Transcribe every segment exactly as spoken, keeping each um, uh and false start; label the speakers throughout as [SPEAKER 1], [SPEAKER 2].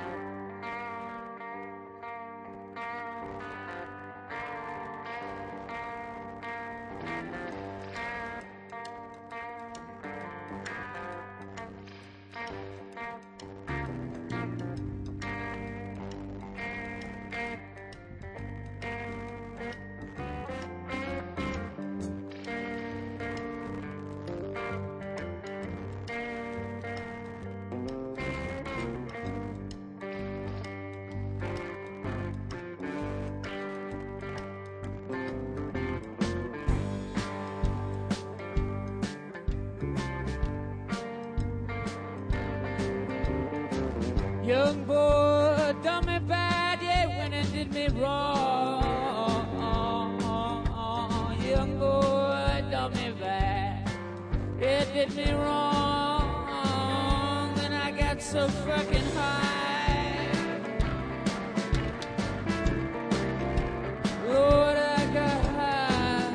[SPEAKER 1] Young boy done me bad, yeah, when it did me wrong. Young boy done me bad, it did me wrong. And I got so fucking high. Lord, I got high.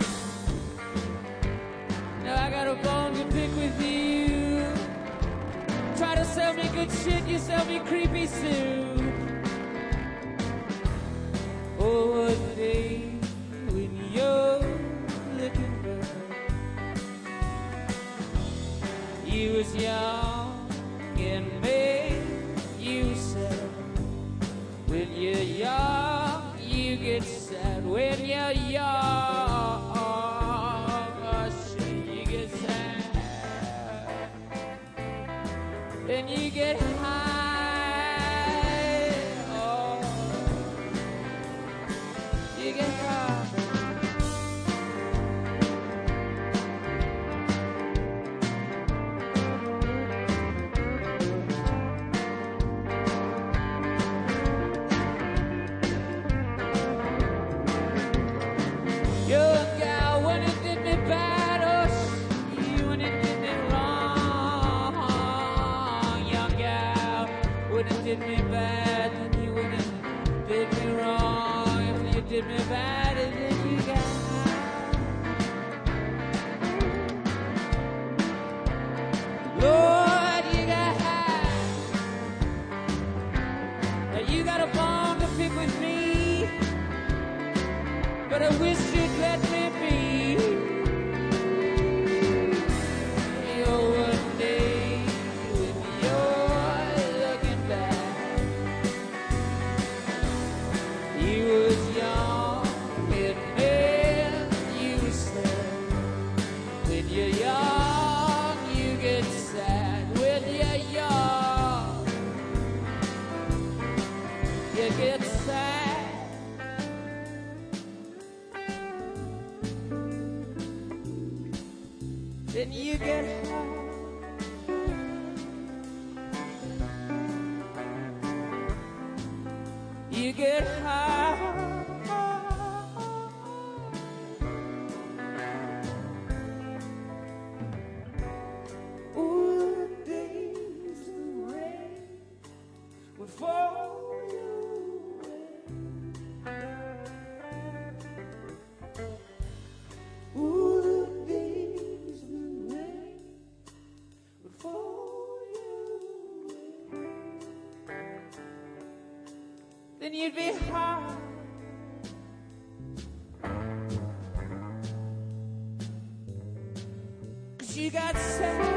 [SPEAKER 1] Now I got a bone to pick with you. Try to sell me good shit, you sell me creepy soup. Oh, what day when you're looking back. You was young and made you sad. When you're young, you get sad. When you're young, oh shit, you get sad. And you get high, oh, you get high. Young gal, when it did me bad, oh, she, when it did me wrong. Young gal, when it did me bad, then you when it did me wrong. If you did me bad, and then you got high. Lord, you got high. Now you got a bone to pick with me, but I wish you'd let me be. Oh, one day when you're looking back, you was young and then you sad. When you're young, you get sad. When you're young, you get sad. Then you get high. You get high. Ooh, the days of rain would fall away. Ooh, the days of rain would fall away. Then you'd be high. Cause you got sad.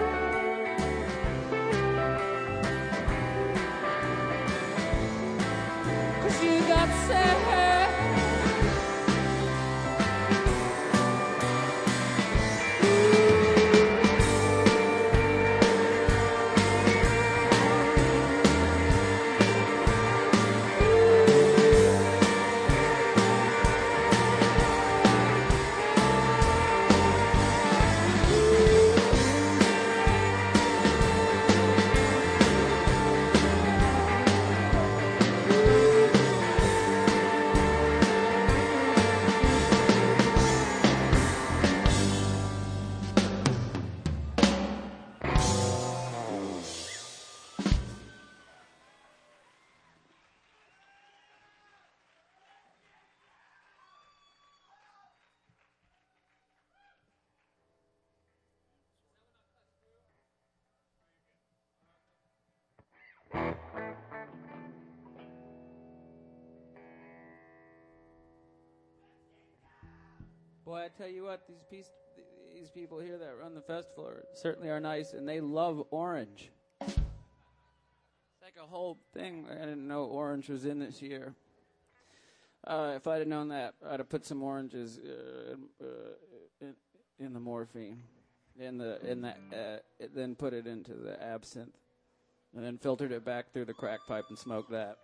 [SPEAKER 1] Cause you got sad. Boy, I tell you what, these piece, these people here that run the festival are, certainly are nice, and they love orange. It's like a whole thing. I didn't know orange was in this year. Uh, if I'd have known that, I'd have put some oranges uh, uh, in, in the morphine, in the in the, uh, then put it into the absinthe, and then filtered it back through the crack pipe and smoked that.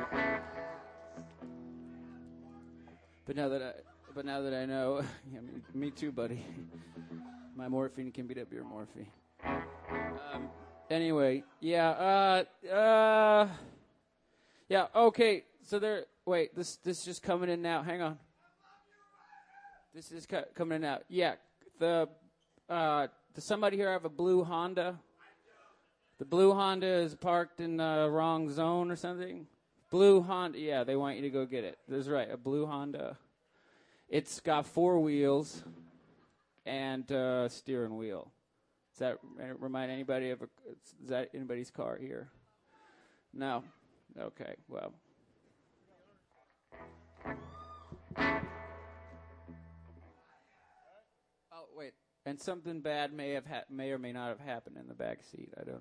[SPEAKER 1] But now that I, but now that I know, yeah, me, me too, buddy. My morphine can beat up your morphine. Um, anyway, yeah, uh, uh, yeah, okay. So there. Wait, this this is just coming in now. Hang on. This is cu- coming in now. Yeah, the uh, does somebody here have a blue Honda? The blue Honda is parked in the wrong zone or something. Blue Honda. Yeah, they want you to go get it. That's right, a blue Honda. It's got four wheels and uh, steering wheel. Does that remind anybody of a? Is that anybody's car here? No. Okay. Well. Oh wait, and something bad may have ha- may or may not have happened in the back seat. I don't know.